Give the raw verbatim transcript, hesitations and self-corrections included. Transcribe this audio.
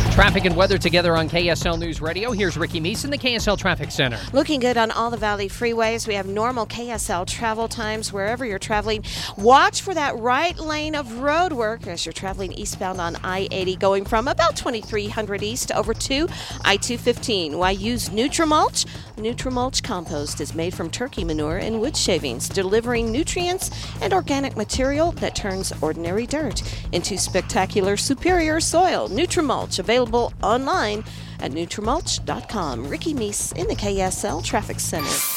Traffic and weather together on K S L News Radio. Here's Ricky Meese in the K S L Traffic Center. Looking good on all the Valley freeways. We have normal K S L travel times wherever you're traveling. Watch for that right lane of road work as you're traveling eastbound on I eighty, going from about twenty-three hundred east over to I two fifteen. Why use Nutrimulch? Nutrimulch compost is made from turkey manure and wood shavings, delivering nutrients and organic material that turns ordinary dirt into spectacular superior soil. Nutrimulch, available online at Nutrimulch dot com. Ricky Meese in the K S L Traffic Center.